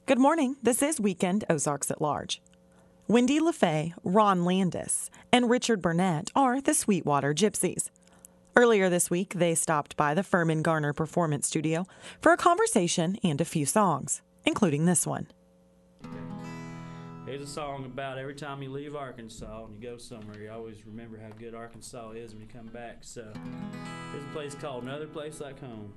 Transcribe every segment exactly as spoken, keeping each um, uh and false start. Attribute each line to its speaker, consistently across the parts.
Speaker 1: Good morning. This is Weekend Ozarks at Large. Wendy LaFay, Ron Landis, and Richard Burnett are the Sweetwater Gypsies. Earlier this week, they stopped by the Furman Garner Performance Studio for a conversation and a few songs, including this one.
Speaker 2: Here's a song about every time you leave Arkansas and you go somewhere, you always remember how good Arkansas is when you come back. So here's a place called Another Place Like Home.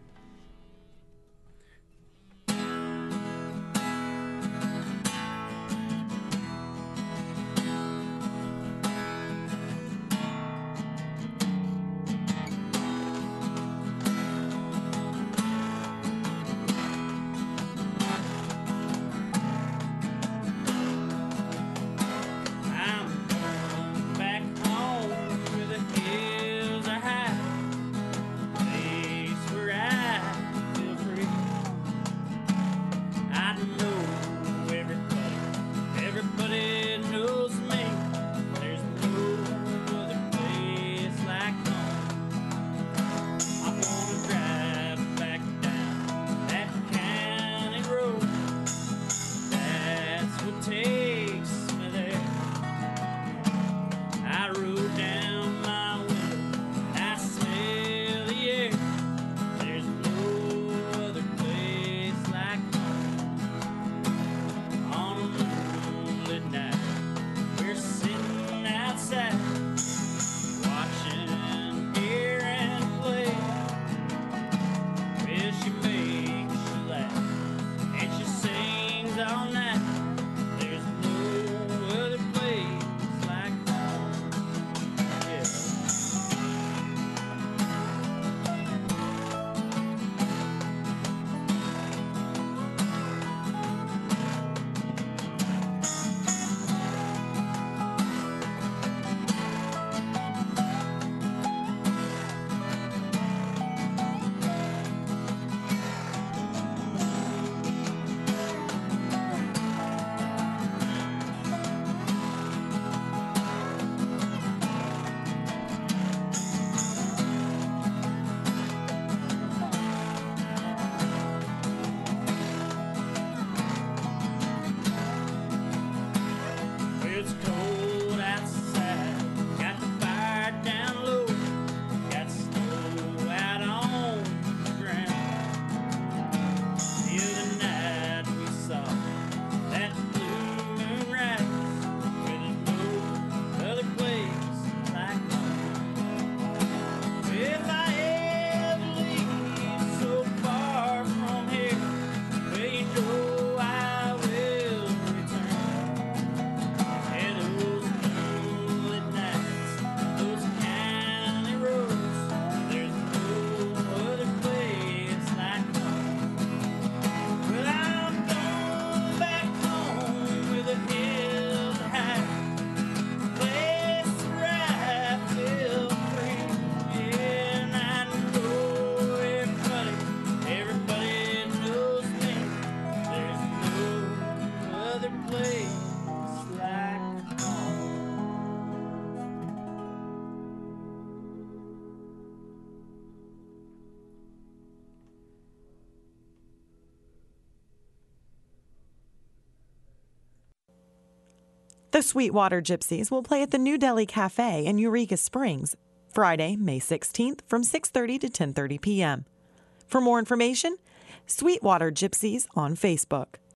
Speaker 1: The Sweetwater Gypsies will play at the New Delhi Cafe in Eureka Springs, Friday, May sixteenth from six thirty to ten thirty p.m. For more information, Sweetwater Gypsies on Facebook.